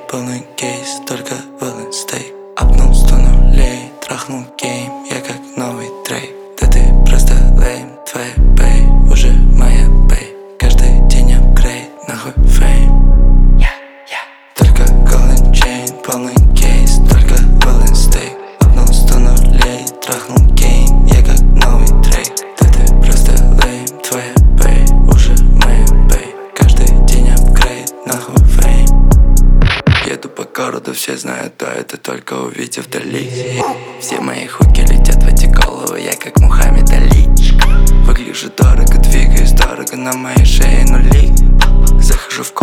полный кейс, только волен стейк. Апнул 100 нулей, трахнул гейм, я как новый трейк. Да ты просто лейм, твоя бэй уже моя бэй. Каждый день апгрейд, нахуй фейм. Только голden чейн, полный кейс, только волен стейк. Апнул 100 нулей, трахнул гейм, я как новый трейк. Да ты просто лейм, твоя бэй уже моя бэй. Каждый день апгрейд, нахуй фейм. Еду по городу, все знают, да это только увидев вдали. Все мои хуки летят в эти головы, я как Мухаммед Али. Выгляжу дорого, двигаюсь дорого, на моей шее нули. Захожу в